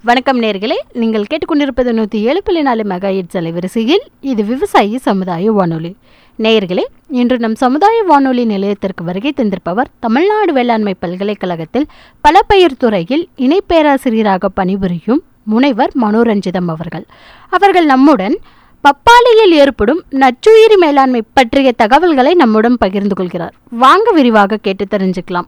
வணக்கம் நேயர்களே, நீங்கள் கேட்டுக்கொண்டிருப்பது 107.4 மெகாஹெர்ட்ஸ் அலைவரிசையில். இது விவசாயி சமுதாய வானொலி. நேயர்களே, இன்று நம் சமுதாய வானொலி நிலையத்திற்கு வருகை தந்திருப்பவர் தமிழ்நாடு வேளாண்மை பல்கலைக்கழகத்தில் பல பயிர் துறையில் இணை பேராசிரியராக பணிபுரியும் முனைவர் மனோரஞ்சிதம் அவர்கள் நம்முடன் பப்பாளியில் ஏற்படும் நச்சுயிரி மேலாண்மை பற்றிய தகவல்களை நம்முடன் பகிர்ந்து கொள்கிறார். வாங்க விரிவாக கேட்டு தெரிஞ்சுக்கலாம்.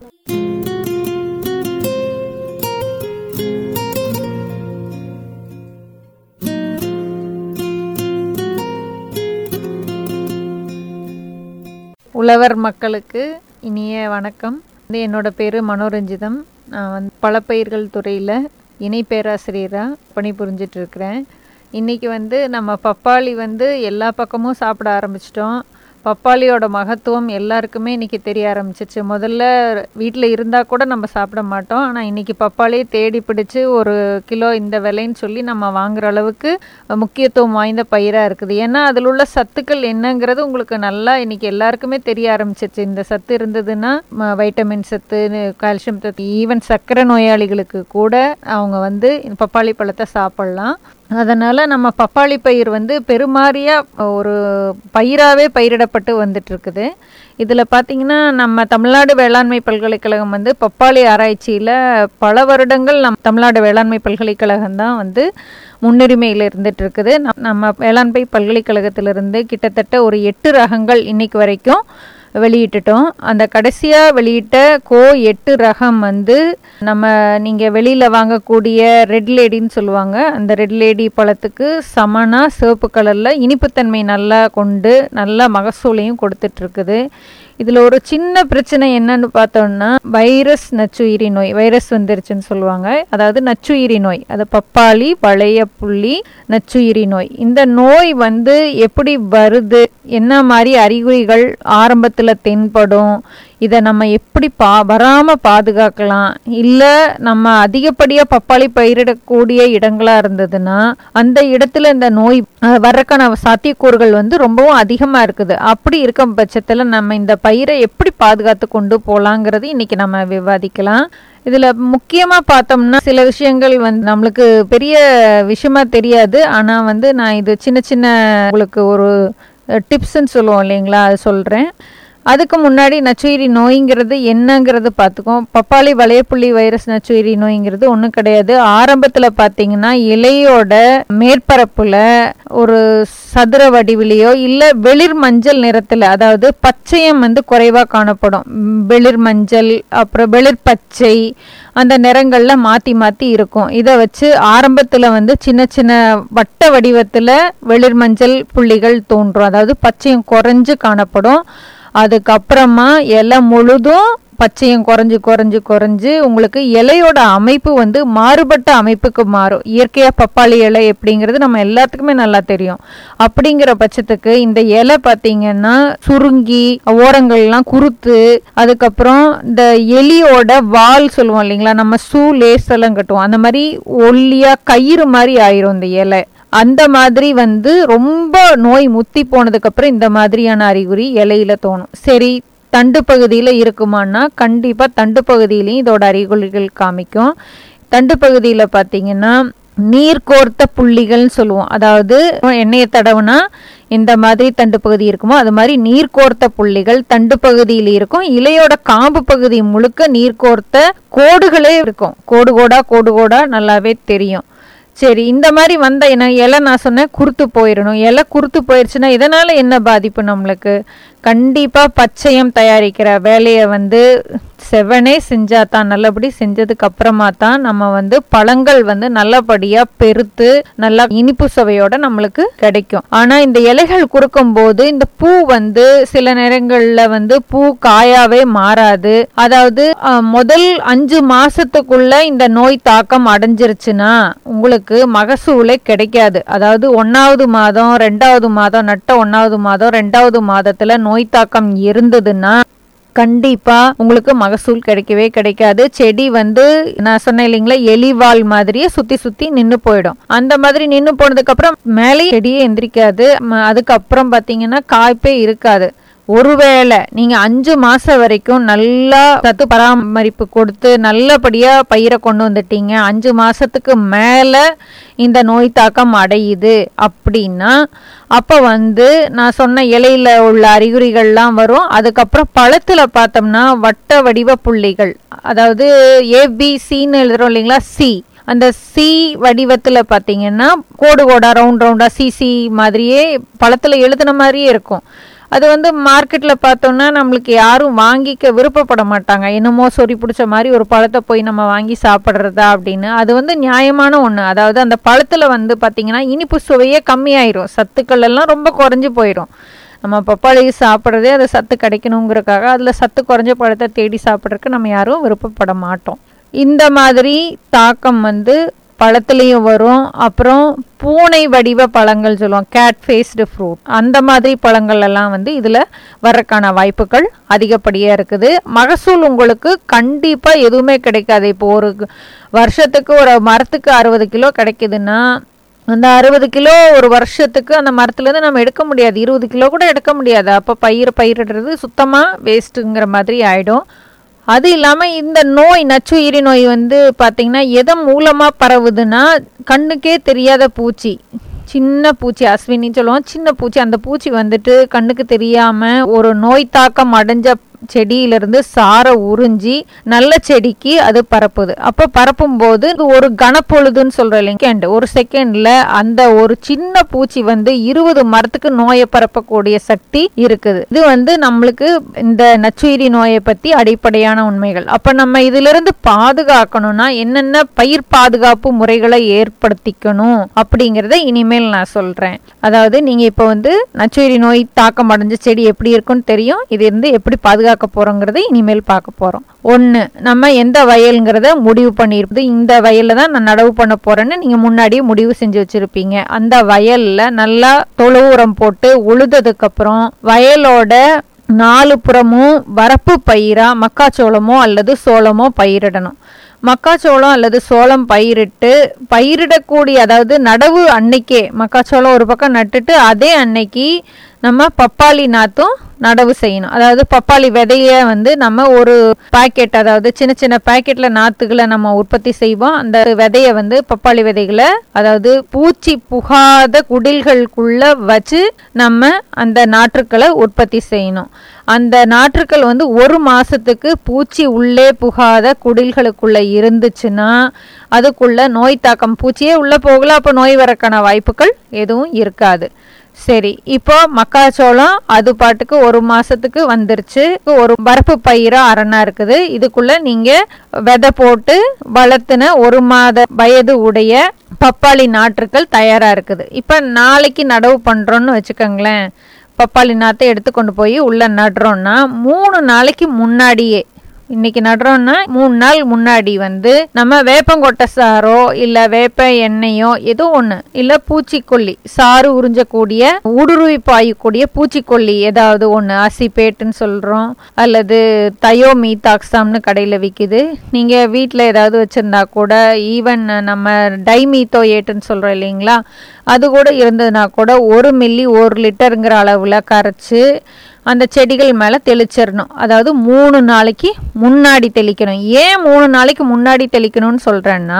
உழவர் மக்களுக்கு இனிய வணக்கம். என்னோட பேர் மனோரஞ்சிதம். நான் பல பயிர்கள் துறையில் இணை பேராசிரியராக பணிபுரிஞ்சிட்டு இருக்கிறேன். இன்றைக்கி நம்ம பப்பாளி எல்லா பக்கமும் சாப்பிட ஆரம்பிச்சிட்டோம். பப்பாளியோட மகத்துவம் எல்லாருக்குமே இன்றைக்கி தெரிய ஆரம்பிச்சிச்சு. முதல்ல வீட்டில் இருந்தால் கூட நம்ம சாப்பிட மாட்டோம். ஆனால் இன்றைக்கி பப்பாளியை தேடி பிடிச்சி ஒரு கிலோ இந்த விலைன்னு சொல்லி நம்ம வாங்குகிற அளவுக்கு முக்கியத்துவம் வாய்ந்த பயிராக இருக்குது. ஏன்னா அதில் உள்ள சத்துக்கள் என்னங்கிறது உங்களுக்கு நல்லா இன்றைக்கி எல்லாருக்குமே தெரிய ஆரம்பிச்சிச்சு. இந்த சத்து இருந்ததுன்னா வைட்டமின் சத்து, கால்சியம் சத்து, ஈவன் சர்க்கரை நோயாளிகளுக்கு கூட அவங்க பப்பாளி பழத்தை சாப்பிட்லாம். அதனால் நம்ம பப்பாளி பயிர் பெருமாறியாக ஒரு பயிராகவே பயிரிடப்பட்டு வந்துட்டுருக்குது. இதில் பார்த்திங்கன்னா நம்ம தமிழ்நாடு வேளாண்மை பல்கலைக்கழகம் பப்பாளி ஆராய்ச்சியில் பல வருடங்கள் தமிழ்நாடு வேளாண்மை பல்கலைக்கழகம் தான் முன்னுரிமையில் இருந்துகிட்ருக்குது. நம்ம வேளாண்மை பல்கலைக்கழகத்திலிருந்து கிட்டத்தட்ட ஒரு 8 ரகங்கள் இன்றைக்கு வரைக்கும் வெளியிட்டுட்டோம். அந்த கடைசியாக வெளியிட்ட கோ 8 ரகம் நம்ம நீங்கள் வெளியில் வாங்கக்கூடிய ரெட் லேடின்னு சொல்லுவாங்க. அந்த ரெட் லேடி பழத்துக்கு சமனாக சிவப்பு கலரில் இனிப்புத்தன்மை நல்லா கொண்டு நல்ல மகசூலையும் கொடுத்துட்ருக்குது. இதில் ஒரு சின்ன பிரச்சனை என்னன்னு பார்த்தோம்னா வைரஸ் நச்சுயிரி நோய். வைரஸ் வந்துருச்சுன்னு சொல்லுவாங்க. அதாவது நச்சுயிரி நோய், அது பப்பாளி வளைய புள்ளி நச்சுயிரி நோய். இந்த நோய் எப்படி வருது, என்ன மாதிரி அறிகுறிகள் ஆரம்பத்தில் தென்படும், இதை நம்ம எப்படி வராமல் பாதுகாக்கலாம், இல்லை நம்ம அதிகப்படியாக பப்பாளி பயிரிடக்கூடிய இடங்களாக இருந்ததுன்னா அந்த இடத்துல இந்த நோய் வர்றக்கான சாத்தியக்கூறுகள் ரொம்பவும் அதிகமாக இருக்குது. அப்படி இருக்கும் பட்சத்தில் நம்ம இந்த பயிரை எப்படி பாதுகாத்து கொண்டு போகலாங்கிறது இன்றைக்கி நம்ம விவாதிக்கலாம். இதில் முக்கியமாக பார்த்தோம்னா சில விஷயங்கள் நம்மளுக்கு பெரிய விஷயமா தெரியாது. ஆனால் நான் இது சின்ன சின்ன உங்களுக்கு ஒரு டிப்ஸ்ன்னு சொல்லுவோம் இல்லைங்களா, அது சொல்கிறேன். அதுக்கு முன்னாடி நச்சுயிரி நோய்ங்கிறது என்னங்கிறது பார்த்துக்கோம். பப்பாளி வளையப்புள்ளி வைரஸ் நச்சுயிரி நோய்ங்கிறது ஒன்றும் கிடையாது. ஆரம்பத்தில் பார்த்தீங்கன்னா இலையோட மேற்பரப்பில் ஒரு சதுர வடிவிலையோ இல்லை வெளிர் மஞ்சள் நிறத்தில், அதாவது பச்சையம் குறைவாக காணப்படும். வெளிர் மஞ்சள் அப்புறம் வெளிர் பச்சை அந்த நிறங்களில் மாற்றி மாற்றி இருக்கும். இதை வச்சு ஆரம்பத்தில் சின்ன சின்ன வட்ட வடிவத்தில் வெளிர் மஞ்சள் புள்ளிகள் தோன்றும். அதாவது பச்சையம் குறைஞ்சு காணப்படும். அதுக்கப்புறமா இலை முழுதும் பச்சையும் குறைஞ்சு குறைஞ்சு குறைஞ்சு உங்களுக்கு இலையோட அமைப்பு மாறுபட்ட அமைப்புக்கு மாறும். இயற்கையாக பப்பாளி இலை எப்படிங்கிறது நம்ம எல்லாத்துக்குமே நல்லா தெரியும். அப்படிங்கிற பட்சத்துக்கு இந்த இலை பார்த்தீங்கன்னா சுருங்கி ஓரங்கள்லாம் குறுத்து, அதுக்கப்புறம் இந்த எலியோட வால் சொல்லுவோம் இல்லைங்களா, நம்ம லேசெல்லாம் கட்டுவோம், அந்த மாதிரி ஒல்லியாக கயிறு மாதிரி ஆயிரும் இந்த இலை. அந்த மாதிரி ரொம்ப நோய் முத்தி போனதுக்கு அப்புறம் இந்த மாதிரியான அறிகுறி இலையில தோணும். சரி, தண்டு பகுதியில் இருக்குமான்னா கண்டிப்பாக தண்டு பகுதியிலையும் இதோட அறிகுறிகள் காமிக்கும். தண்டு பகுதியில் பார்த்தீங்கன்னா நீர் கோர்த்த புள்ளிகள்னு சொல்லுவோம். அதாவது எண்ணெயை தடவுனா இந்த மாதிரி தண்டு பகுதி இருக்குமோ அது மாதிரி நீர் கோர்த்த புள்ளிகள் தண்டு பகுதியில் இருக்கும். இலையோட காம்பு பகுதி முழுக்க நீர் கோர்த்த கோடுகளே இருக்கும். கோடு கோடா நல்லாவே தெரியும். சரி, இந்த மாதிரி இலை நான் சொன்னேன் குருத்து போயிடணும். இலை குருத்து போயிடுச்சுன்னா இதனால் என்ன பாதிப்பு நம்மளுக்கு? கண்டிப்பாக பச்சையம் தயாரிக்கிற வேலையை செவனே செஞ்சால் தான், நல்லபடி செஞ்சதுக்கு அப்புறமா தான் நம்ம பழங்கள் நல்லபடியாக பெருத்து நல்லா இனிப்பு சுவையோட நம்மளுக்கு கிடைக்கும். ஆனால் இந்த இலைகள் குறுக்கும் போது இந்த பூ சில நேரங்களில் பூ காயாவே மாறாது. அதாவது முதல் 5 மாசத்துக்குள்ள இந்த நோய் தாக்கம் அடைஞ்சிருச்சுன்னா உங்களுக்கு மகசூலே கிடைக்காது. அதாவது 1வது மாதம் 2வது மாதம் நட்ட 1வது மாதம் 2வது மாதத்துல நோய் தாக்கம் இருந்ததுன்னா கண்டிப்பா உங்களுக்கு மகசூல் கிடைக்கவே கிடைக்காது. செடி நான் சொன்னேன் இல்லைங்களா, எலிவால் மாதிரியே சுத்தி சுத்தி நின்று போயிடும். அந்த மாதிரி நின்று போனதுக்கு அப்புறம் மேலே செடியே எந்திரிக்காது. அதுக்கப்புறம் பாத்தீங்கன்னா காய்ப்பே இருக்காது. ஒருவேளை நீங்கள் 5 மாதம் வரைக்கும் நல்லா சத்து பராமரிப்பு கொடுத்து நல்லபடியாக பயிரை கொண்டு வந்துட்டீங்க, 5 மாதத்துக்கு மேலே இந்த நோய் தாக்கம் அடையுது அப்படின்னா அப்போ நான் சொன்ன இலையில உள்ள அறிகுறிகள்லாம் வரும். அதுக்கப்புறம் பழத்தில் பார்த்தோம்னா வட்ட வடிவ புள்ளிகள், அதாவது ஏபிசின்னு எழுதுறோம் இல்லைங்களா, சி, அந்த சி வடிவத்தில் பார்த்தீங்கன்னா கோடு கோடா ரவுண்டா சிசி மாதிரியே பழத்தில் எழுதுன மாதிரியே இருக்கும். அது மார்க்கெட்டில் பார்த்தோம்னா நம்மளுக்கு யாரும் வாங்கிக்க விருப்பப்பட மாட்டாங்க. என்னமோ சொறி பிடிச்ச மாதிரி ஒரு பழத்தை போய் நம்ம வாங்கி சாப்பிட்றதா அப்படின்னு. அது நியாயமான ஒன்று. அதாவது அந்த பழத்தில் பார்த்தீங்கன்னா இனிப்பு சுவையே கம்மியாயிரும், சத்துக்கள் எல்லாம் ரொம்ப குறைஞ்சி போயிடும். நம்ம பப்பாளி சாப்பிட்றதே அது சத்து கிடைக்கணுங்கிறக்காக அதில் சத்து குறைஞ்ச பழத்தை தேடி சாப்பிட்றதுக்கு நம்ம யாரும் விருப்பப்பட மாட்டோம். இந்த மாதிரி தாக்கம் பழத்துலேயும் வரும். அப்புறம் பூனை வடிவ பழங்கள் சொல்லுவோம், கேட் ஃபேஸ்டு ஃப்ரூட், அந்த மாதிரி பழங்கள் எல்லாம் இதில் வர்றதுக்கான வாய்ப்புகள் அதிகப்படியாக இருக்குது. மகசூல் உங்களுக்கு கண்டிப்பாக எதுவுமே கிடைக்காது. இப்போ ஒரு வருஷத்துக்கு ஒரு மரத்துக்கு 60 கிலோ கிடைக்குதுன்னா அந்த 60 கிலோ ஒரு வருஷத்துக்கு அந்த மரத்துலேருந்து நம்ம எடுக்க முடியாது, 20 கிலோ கூட எடுக்க முடியாது. அப்போ பயிரிடுறது சுத்தமாக வேஸ்ட்டுங்கிற மாதிரி ஆகிடும். அது இல்லாமல் இந்த நோய், நச்சுயிரி நோய் பார்த்திங்கன்னா எதன் மூலமாக பரவுதுன்னா, கண்ணுக்கே தெரியாத பூச்சி, சின்ன பூச்சி, அஸ்வினி சொல்லுவோம், சின்ன பூச்சி, அந்த பூச்சி கண்ணுக்கு தெரியாமல் ஒரு நோய் தாக்கம் அடைஞ்ச செடியிலிருந்து சாரை உறிஞ்சி நல்ல செடிக்கு அது பரப்புது. அப்போ பரப்பும் போது ஒரு கனப்பொழுதுன்னு சொல்ற இல்லைங்க, ஒரு செகண்ட்ல அந்த ஒரு சின்ன பூச்சி 20 மரத்துக்கு நோயை பரப்பக்கூடிய சக்தி இருக்குது. இது நம்மளுக்கு இந்த நச்சுயிரி நோயை பத்தி அடிப்படையான உண்மைகள். அப்ப நம்ம இதுல இருந்து பாதுகாக்கணும்னா என்னென்ன பயிர் பாதுகாப்பு முறைகளை ஏற்படுத்திக்கணும் அப்படிங்கறத இனிமேல் நான் சொல்றேன். அதாவது நீங்க இப்ப நச்சுயிரி நோய் தாக்கம் அடைஞ்ச செடி எப்படி இருக்குன்னு தெரியும், இது இருந்து எப்படி பாதுகாக்க போறோங்கிறத இனிமேல் பார்க்க போறோம். 1, நம்ம எந்த வயல்ங்கிறத முடிவு பண்ணிருப்பது, இந்த வயல்ல தான் நான் நடவு பண்ண போறேன்னு நீங்க முன்னாடியே முடிவு செஞ்சு வச்சிருப்பீங்க. அந்த வயல்ல நல்லா தொழு உரம் போட்டு உழுததுக்கு அப்புறம் வயலோட 4 புறமும் வரப்பு பயிரா மக்காச்சோளமோ அல்லது சோளமோ பயிரிடணும். மக்காச்சோளம் அல்லது சோளம் பயிரிடக்கூடிய, அதாவது நடவு அன்னைக்கே மக்காச்சோளம் ஒரு பக்கம் நட்டுட்டு அதே அன்னைக்கு நம்ம பப்பாளி நாத்தும் நடவு செய்யணும். அதாவது பப்பாளி விதைய நம்ம ஒரு பாக்கெட், அதாவது சின்ன சின்ன பாக்கெட்ல நாத்துகளை நம்ம உற்பத்தி செய்வோம். அந்த விதைய பப்பாளி விதைகளை, அதாவது பூச்சி புகாத குடில்களுக்குள்ள வச்சு நம்ம அந்த நாற்றுக்களை உற்பத்தி செய்யணும். அந்த நாற்றுக்கள் 1 மாசத்துக்கு பூச்சி உள்ளே புகாத குடில்களுக்குள்ள இருந்துச்சுன்னா அதுக்குள்ள நோய் தாக்கம், பூச்சியே உள்ள போகல, அப்போ நோய் வரக்கான வாய்ப்புகள் எதுவும் இருக்காது. சரி, இப்போ மக்காச்சோளம் அது பாட்டுக்கு 1 மாசத்துக்கு வந்துருச்சு. ஒரு வரப்பு பயிரா அரணா இருக்குது. இதுக்குள்ள நீங்க விதை போட்டு வளர்த்துன 1 மாத வயது உடைய பப்பாளி நாற்றுக்கள் தயாரா இருக்குது. இப்ப நாளைக்கு நடவு பண்றோம்னு வச்சுக்கோங்களேன். பப்பாளி நாத்தை எடுத்து கொண்டு போய் உள்ள நடுறோம்னா 3 நாளைக்கு முன்னாடியே, இன்னைக்கு நடுறோம்னா 3 நாள் முன்னாடி நம்ம வேப்பங்கொட்டை சாரோ இல்ல வேப்ப எண்ணெயோ ஏதோ ஒண்ணு, இல்ல பூச்சிக்கொல்லி சாறு உறிஞ்சக்கூடிய ஊடுருவி பாயக்கூடிய பூச்சிக்கொல்லி ஏதாவது ஒண்ணு, அசிபேட்னு சொல்றோம் அல்லது தயோமீதாக்சாம்னு கடையில விக்குது. நீங்க வீட்டுல ஏதாவது வச்சிருந்தா கூட, ஈவன் நம்ம டைமீத்தோயேட்டுன்னு சொல்றோம் இல்லைங்களா, அது கூட இருந்ததுன்னா கூட 1 மில்லி 1 லிட்டருங்கிற அளவுல கரைச்சு அந்த செடிகள் மேலே தெளிச்சிடணும். அதாவது 3 நாளைக்கு முன்னாடி தெளிக்கணும். ஏன் 3 நாளைக்கு முன்னாடி தெளிக்கணும்னு சொல்கிறேன்னா,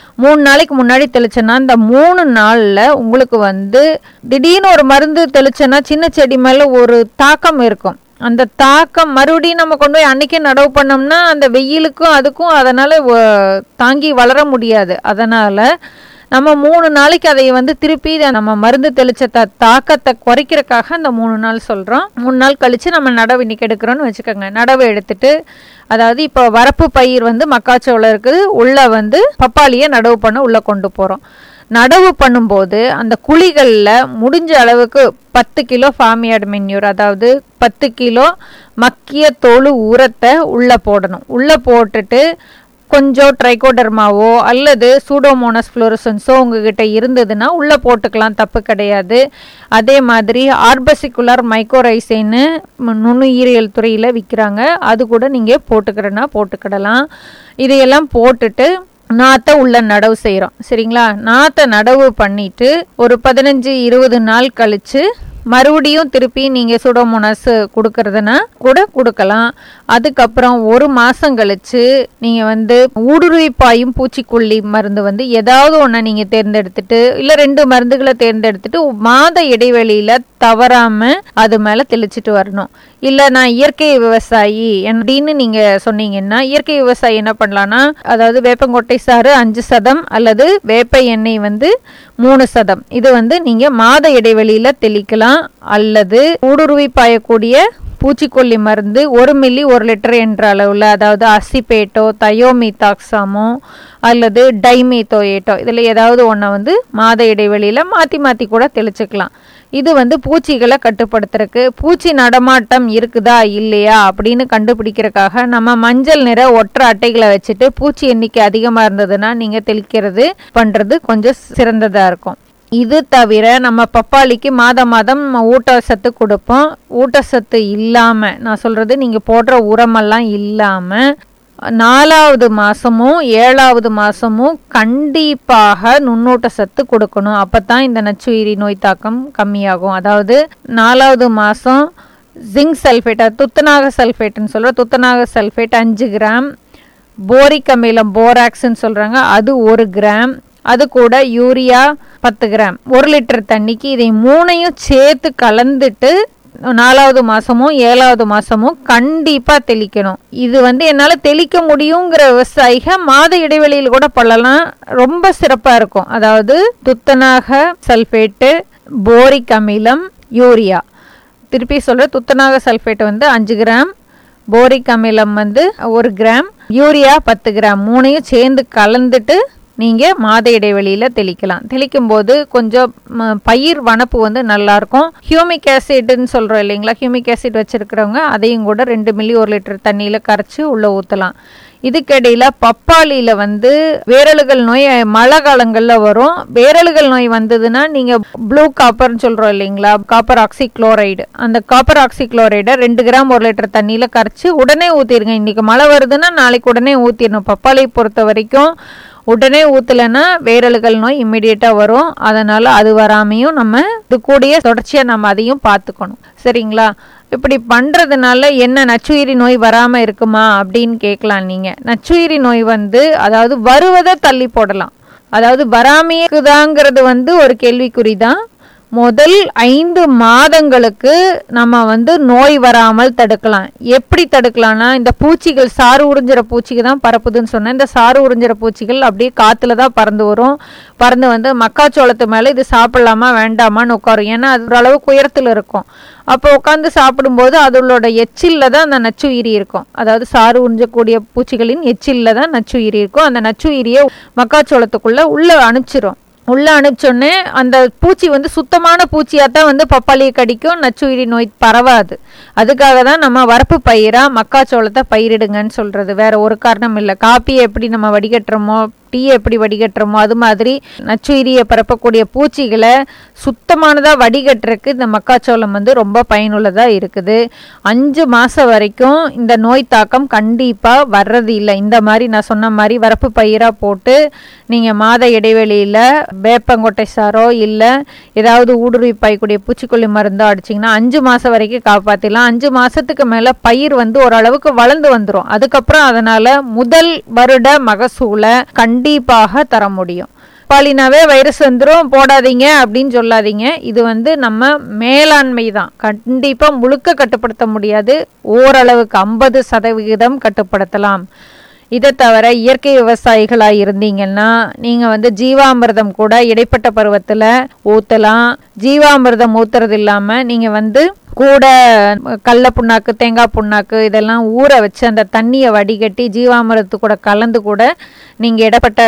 3 நாளைக்கு முன்னாடி தெளிச்சேன்னா இந்த 3 நாளில் உங்களுக்கு திடீர்னு ஒரு மருந்து தெளிச்சேன்னா சின்ன செடி மேலே ஒரு தாக்கம் இருக்கும். அந்த தாக்கம் மறுபடியும் நம்ம கொண்டு போய் அன்னைக்கே நடவு பண்ணோம்னா அந்த வெயிலுக்கும் அதுக்கும் அதனால் தாங்கி வளர முடியாது. அதனால் நம்ம 3 நாளைக்கு அதை திருப்பி நம்ம மருந்து தெளிச்ச தாக்கத்தை குறைக்கிறதுக்காக அந்த 3 நாள் சொல்கிறோம். 3 நாள் கழித்து நம்ம நடவு இன்னைக்கு எடுக்கிறோன்னு வச்சுக்கோங்க. நடவு எடுத்துட்டு, அதாவது இப்போ வரப்பு பயிர் மக்காச்சோளம் இருக்குது, உள்ள பப்பாளியை நடவு பண்ண உள்ளே கொண்டு போகிறோம். நடவு பண்ணும்போது அந்த குழிகளில் முடிஞ்ச அளவுக்கு 10 கிலோ ஃபார்மியார்டு மென்யூர், அதாவது 10 கிலோ மக்கிய தோல் உரத்தை உள்ளே போடணும். உள்ளே போட்டுட்டு கொஞ்சம் ட்ரைகோடர்மாவோ அல்லது சூடோமோனஸ் ஃப்ளோரசன்ஸோ உங்ககிட்ட இருந்ததுன்னா உள்ளே போட்டுக்கலாம், தப்பு கிடையாது. அதே மாதிரி ஆர்பசிகுலர் மைக்ரோரைசைன்னு நுண்ணுயிரியல் துறையில் விற்கிறாங்க, அது கூட நீங்கள் போட்டுக்கிறேன்னா போட்டுக்கிடலாம். இதையெல்லாம் போட்டுட்டு நாற்றை உள்ள நடவு செய்கிறோம். சரிங்களா? நாற்றை நடவு பண்ணிட்டு ஒரு 15-20 நாள் கழித்து மறுபடியும் திருப்பி நீங்கள் சூடோமோனாஸ் கொடுக்கறதுனா கூட கொடுக்கலாம். அதுக்கப்புறம் 1 மாதம் கழிச்சு நீங்கள் வந்து ஊடுருவி பாயும் பூச்சிக்கொல்லி மருந்து வந்து ஏதாவது ஒன்று நீங்கள் தேர்ந்தெடுத்துட்டு இல்லை 2 மருந்துகளை தேர்ந்தெடுத்துட்டு மாத இடைவெளியில் தவறாமல் அது மேலே தெளிச்சிட்டு வரணும். இல்லை நான் இயற்கை விவசாயி அப்படின்னு நீங்கள் சொன்னீங்கன்னா இயற்கை விவசாயி என்ன பண்ணலான்னா, அதாவது வேப்பங்கொட்டை சாறு 5% அல்லது வேப்ப எண்ணெய் வந்து 3%, இது வந்து நீங்கள் மாத இடைவெளியில் தெளிக்கலாம். அல்லது ஊடுருவி பாயக்கூடிய பூச்சிக்கொல்லி மருந்து 1 மில்லி 1 லிட்டர் என்ற அளவில், அதாவது அசிபேட்டோ தயோமீதாக்சாமோ அல்லது டைமீத்தோயேட்டோ இதில் ஏதாவது ஒன்றை வந்து மாத இடைவெளியில் மாற்றி கூட தெளிச்சுக்கலாம். இது வந்து பூச்சிகளை கட்டுப்படுத்துறதுக்கு, பூச்சி நடமாட்டம் இருக்குதா இல்லையா அப்படின்னு கண்டுபிடிக்கிறதுக்காக நம்ம மஞ்சள் நிற ஒற்றை அட்டைகளை வச்சுட்டு பூச்சி எண்ணிக்கை அதிகமாக இருந்ததுன்னா நீங்கள் தெளிக்கிறது பண்ணுறது கொஞ்சம் சிறந்ததாக இருக்கும். இது தவிர நம்ம பப்பாளிக்கு மாதம் ஊட்டச்சத்து கொடுப்போம். ஊட்டச்சத்து இல்லாமல், நான் சொல்கிறது நீங்கள் போடுற உரமெல்லாம் இல்லாமல் 4வது மாதமும் 7வது மாதமும் கண்டிப்பாக நுண்ணூட்டச்சத்து கொடுக்கணும். அப்போ தான் இந்த நச்சுயிரி நோய் தாக்கம் கம்மியாகும். அதாவது 4வது மாதம் ஜிங்க் சல்ஃபேட், துத்தநாக சல்ஃபேட்னு சொல்கிற துத்தநாக சல்ஃபேட் 5 கிராம், போரிக் அமிலம் போராக்ஸ்ன்னு சொல்கிறாங்க அது 1 கிராம், அது கூட யூரியா 10 கிராம் 1 லிட்டர் தண்ணிக்கு இதை 3ஐயும் சேர்த்து கலந்துட்டு 4வது மாதமும் 7வது மாதமும் கண்டிப்பாக தெளிக்கணும். இது வந்து என்னால் தெளிக்க முடியுங்கிற விவசாயிகள் மாத இடைவெளியில் கூட பண்ணலாம், ரொம்ப சிறப்பாக இருக்கும். அதாவது துத்தநாக சல்ஃபேட்டு, போரிக் அமிலம், யூரியா. திருப்பி சொல்கிற துத்தநாக சல்ஃபேட் வந்து 5 கிராம், போரிக் அமிலம் வந்து 1 கிராம், யூரியா 10 கிராம் 3ஐயும் சேர்ந்து கலந்துட்டு நீங்கள் மாத இடைவெளியில் தெளிக்கலாம். தெளிக்கும் போது கொஞ்சம் பயிர் வனப்பு வந்து நல்லாயிருக்கும். ஹியூமிக் ஆசிட்னு சொல்கிறோம் இல்லைங்களா, ஹியூமிக் ஆசிட் வச்சுருக்கிறவங்க அதையும் கூட 2 மில்லி 1 லிட்டர் தண்ணியில் கரைச்சி உள்ளே ஊற்றலாம். இதுக்கிடையில் பப்பாளியில் வந்து வேரலுகள் நோய் மழை காலங்களில் வரும். வேரலுகள் நோய் வந்ததுன்னா நீங்கள் ப்ளூ காப்பர்னு சொல்கிறோம் இல்லைங்களா, காப்பர் ஆக்சிக்ளோரைடு, அந்த காப்பர் ஆக்சிக்ளோரைடை 2 கிராம் 1 லிட்டர் தண்ணியில் கரைச்சி உடனே ஊற்றிடுங்க. இன்றைக்கி மழை வருதுன்னா நாளைக்கு உடனே ஊற்றிடணும். பப்பாளியை பொறுத்த வரைக்கும் உடனே ஊற்றலைன்னா வேரலுகள் நோய் இம்மிடியேட்டாக வரும். அதனால் அது வராமையும் நம்ம இது கூடிய தொடர்ச்சியாக நம்ம அதையும் பார்த்துக்கணும். சரிங்களா? இப்படி பண்ணுறதுனால என்ன நச்சுயிரி நோய் வராமல் இருக்குமா அப்படின்னு கேட்கலாம் நீங்கள். நச்சுயிரி நோய் வந்து அதாவது வருவதை தள்ளி போடலாம், அதாவது வராமையே இருக்குதாங்கிறது வந்து ஒரு கேள்விக்குறி தான். முதல் 5 மாதங்களுக்கு நம்ம வந்து நோய் வராமல் தடுக்கலாம். எப்படி தடுக்கலாம்னா, இந்த பூச்சிகள் சாறு உறிஞ்சிற பூச்சிக்கு தான் பரப்புதுன்னு சொன்னேன். இந்த சாறு உறிஞ்சிற பூச்சிகள் அப்படியே காற்றுல தான் பறந்து வரும். பறந்து வந்து மக்காச்சோளத்து மேலே இது சாப்பிடலாமா வேண்டாமான்னு உட்காரும். ஏன்னா அது ஓரளவுக்கு உயரத்தில் இருக்கும். அப்போ உட்காந்து சாப்பிடும்போது அதோட எச்சில்ல தான் அந்த நச்சுயிரி இருக்கும். அதாவது சாறு உறிஞ்சக்கூடிய பூச்சிகளின் எச்சில்ல தான் நச்சுயிரி இருக்கும். அந்த நச்சுயிரியை மக்காச்சோளத்துக்குள்ளே உள்ளே அனுப்பிச்சிரும். உள்ளே அனுப்பிச்சோடனே அந்த பூச்சி வந்து சுத்தமான பூச்சியாக தான் வந்து பப்பாளியை கடிக்கும், நச்சுயிரி நோய் பரவாது. அதுக்காக தான் நம்ம வரப்பு பயிராக மக்காச்சோளத்தை பயிரிடுங்கன்னு சொல்கிறது, வேற ஒரு காரணம் இல்லை. காப்பியை எப்படி நம்ம வடிகட்டுறோமோ, டீயை எப்படி வடிகட்டுறோமோ, அது மாதிரி நச்சுயிரியை பரப்பக்கூடிய பூச்சிகளை சுத்தமானதாக வடிகட்டுறதுக்கு இந்த மக்காச்சோளம் வந்து ரொம்ப பயனுள்ளதாக இருக்குது. 5 மாதம் வரைக்கும் இந்த நோய் தாக்கம் கண்டிப்பாக வர்றது இல்லை. இந்த மாதிரி நான் சொன்ன மாதிரி வரப்பு பயிராக போட்டு நீங்கள் மாத இடைவெளியில் வேப்பங்கொட்டை சாரோ இல்லை ஏதாவது ஊடுருவி பாயக்கூடிய பூச்சிக்கொல்லி மருந்தோ அடிச்சிங்கன்னா 5 மாதம் வரைக்கும் காப்பாற்றிடலாம். 5 மாதத்துக்கு மேலே பயிர் வந்து ஓரளவுக்கு வளர்ந்து வந்துடும். அதுக்கப்புறம் அதனால் முதல் வருட மகசூலை கண்டிப்பாக தர முடியும். பப்பாளினாவே வைரஸ் வந்துடும் போடாதீங்க அப்படின்னு சொல்லாதீங்க. இது வந்து நம்ம மேலாண்மை தான், கண்டிப்பாக முழுக்க கட்டுப்படுத்த முடியாது, ஓரளவுக்கு 50% கட்டுப்படுத்தலாம். இதை தவிர இயற்கை விவசாயிகளாக இருந்தீங்கன்னா நீங்கள் வந்து ஜீவாமிர்தம் கூட இடைப்பட்ட பருவத்தில் ஊற்றலாம். ஜீவாமிர்தம் ஊற்றுறது இல்லாமல் நீங்கள் வந்து கூட கடல புண்ணாக்கு, தேங்காய் புண்ணாக்கு இதெல்லாம் ஊற வச்சு அந்த தண்ணியை வடிகட்டி ஜீவாமிர்தத்து கூட கலந்து கூட நீங்கள் இடப்பட்ட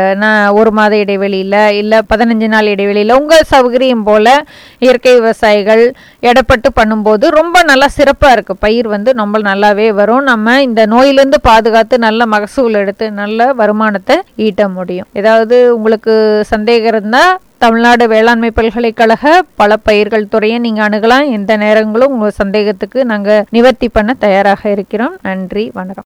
1 மாத இடைவெளியில் இல்லை 15 நாள் இடைவெளியில் உங்கள் சௌகரியம் போல் இயற்கை விவசாயிகள் இடப்பட்டு பண்ணும்போது ரொம்ப நல்லா சிறப்பாக இருக்குது. பயிர் வந்து ரொம்ப நல்லாவே வரும். நம்ம இந்த நோயிலேருந்து பாதுகாத்து நல்ல மகசூல் எடுத்து நல்ல வருமானத்தை ஈட்ட முடியும். ஏதாவது உங்களுக்கு சந்தேகம் இருந்தால் தமிழ்நாடு வேளாண்மை பல்கலைக்கழக பல பயிர்கள் துறையை நீங்கள் அணுகலாம். எந்த நேரங்களும் உங்கள் சந்தேகத்துக்கு நாங்கள் நிவர்த்தி பண்ண தயாராக இருக்கிறோம். நன்றி, வணக்கம்.